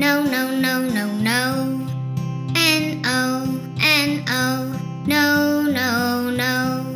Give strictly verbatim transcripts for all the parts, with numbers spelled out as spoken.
no, no, no, no, no. N O, N O, no, no, no.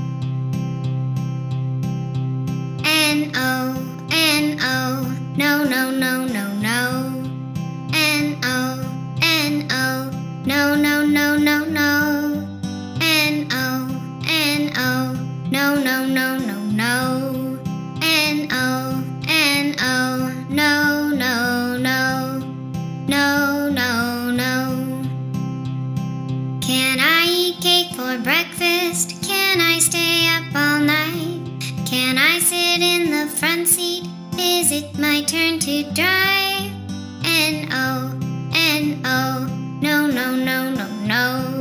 N O, N O, no, no, no, no, no. N O, N O, no, no, no, no, no. N O, N O, no, no, no, no, no. N O, N O, no, no, no, no, no, no. Can I eat cake for breakfast? Can I stay up all night? Can I sit in the front seat? Is it my turn to drive? N O, N O, no, no, no, no, no.